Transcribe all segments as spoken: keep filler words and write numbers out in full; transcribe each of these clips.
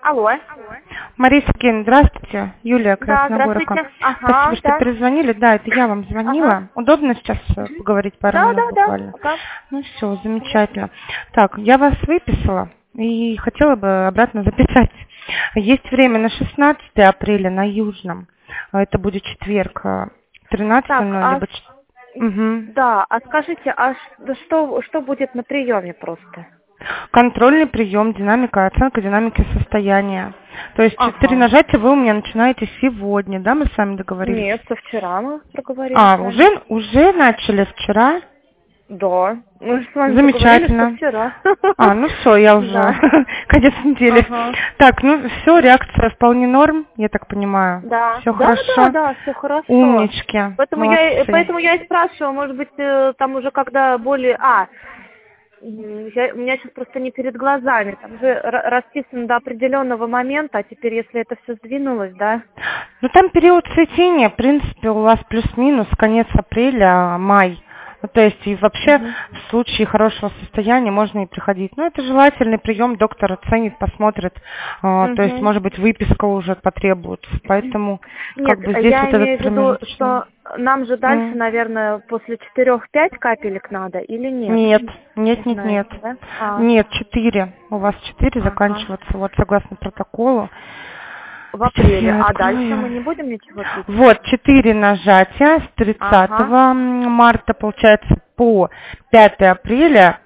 Алло. Мария Сергеевна, здравствуйте. Юлия Да, Красногорка. здравствуйте. Ага, Спасибо, что да. перезвонили. Да, это я вам звонила. Ага. Удобно сейчас э, поговорить пару Да, минут да, да. буквально? Ага. Ну все, замечательно. Так, я вас выписала и хотела бы обратно записать. Есть время на шестнадцатое апреля на Южном. А Это будет четверг, э, тринадцатое Так, ноль, а либо... ч- Мгм. да, а скажите, а ш- да что, что будет на приеме просто? Контрольный прием, динамика, оценка динамики состояния. То есть четыре Ага. нажатия вы у меня начинаете сегодня, да, мы с вами договорились? Нет, со вчера мы проговорили А, с вами. уже, уже начали вчера? Да, мы же с вами договорились, что Замечательно. вчера. А, ну все, я уже Да. конец недели. Ага. Так, ну все, реакция вполне норм, я так понимаю. Да, Все да, хорошо. да, да, все хорошо. Умнички. Поэтому я, и- Молодцы. поэтому я и спрашиваю, может быть, э, там уже когда более... А, м, я- у меня сейчас просто не перед глазами. Там же ра- расписано до определенного момента, а теперь, если это все сдвинулось, да? Ну там период цветения, в принципе, у вас плюс-минус конец апреля, май. Ну, то есть и вообще Мгм. в случае хорошего состояния можно и приходить. Ну, это желательный прием, доктор оценит, посмотрит. А, то есть, Мгм. может быть, выписка уже потребуется. Поэтому, Нет, как бы здесь я вот этот имею в виду, промежуточный... что нам же дальше, М. наверное, после четырех-пять капелек надо или нет? Нет, нет, Не нет, нет. знаете, да? А, Нет, четыре. У вас четыре ага. заканчиваться, вот согласно протоколу. В Сейчас апреле. я А дальше мы открою. не будем ничего пить? Вот, четыре нажатия с Ага. тридцатого марта, получается, по пятое апреля.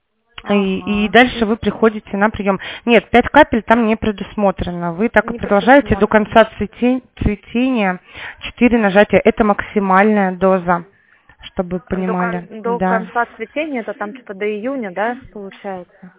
И, и Ага. дальше вы приходите на прием. Нет, пять капель там не предусмотрено. Вы так и Не продолжаете до предусмотрено. конца цвете- цветения. четыре нажатия. Это максимальная доза, чтобы вы До, понимали. кон- до Да. конца цветения, это там что-то до июня, да, получается?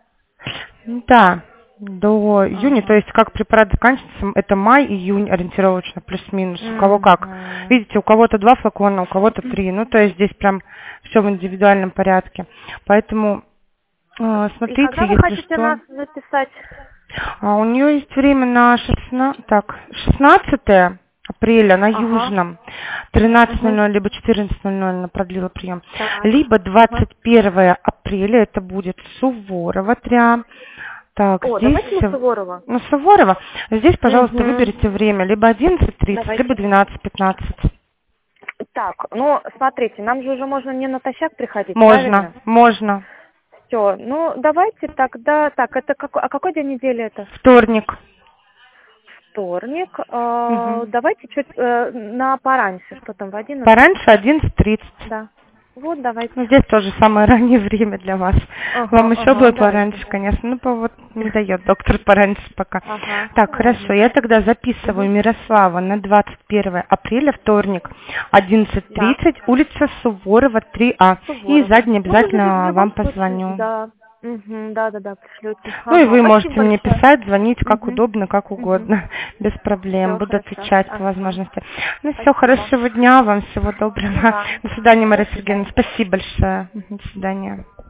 Да, до июня, то Ага. есть как препарат заканчивается, это май, июнь ориентировочно, плюс-минус. У кого как. Мгм. Видите, у кого-то два флакона, у кого-то три. Ну, то есть здесь прям все в индивидуальном порядке. Поэтому э, И смотрите, когда вы если хотите что. нас записать? А, у нее есть время на шестнадцатое, так, шестнадцатое апреля на Ага. Южном, тринадцать ноль Угу. ноль либо четырнадцать ноль ноль она продлила прием. Так. Либо Ага. двадцать первое апреля, это будет Суворова тря. Так, О, здесь, давайте на э, Суворова. ну, Суворова, здесь, пожалуйста, Угу. выберите время, либо одиннадцать тридцать, либо Давайте. двенадцать пятнадцать. Так, ну, смотрите, нам же уже можно не натощак приходить, Можно, правильно? можно. Все, ну, давайте тогда, так, это какой, а какой день недели это? Вторник. Вторник. Э, Мгм. давайте чуть э, на пораньше, что там, в одиннадцать? Пораньше одиннадцать тридцать. Да. Вот, давайте. Ну, здесь тоже самое раннее время для вас. Ага, Вам еще ага, бы давайте. пораньше, конечно. Ну, по- вот не дает доктор пораньше пока. Ага, Так, хорошо. ладно. Я тогда записываю Угу. Мирослава на двадцать первое апреля, вторник, одиннадцать Да. тридцать, улица Суворова, три А. И Суворова. сзади Ну, вы же в обязательно любом вам случае, позвоню. да. Угу, да, да, да, пришлете. Ну и Ага, вы спасибо можете мне большое. писать, звонить, как Угу. удобно, как Угу. угодно, без проблем. Все Буду хорошо. отвечать по Ага. возможности. Ну все, Спасибо. хорошего дня вам, всего доброго. И вам. До свидания, До Мария свидания. Сергеевна. Спасибо большое. Мгм, До свидания.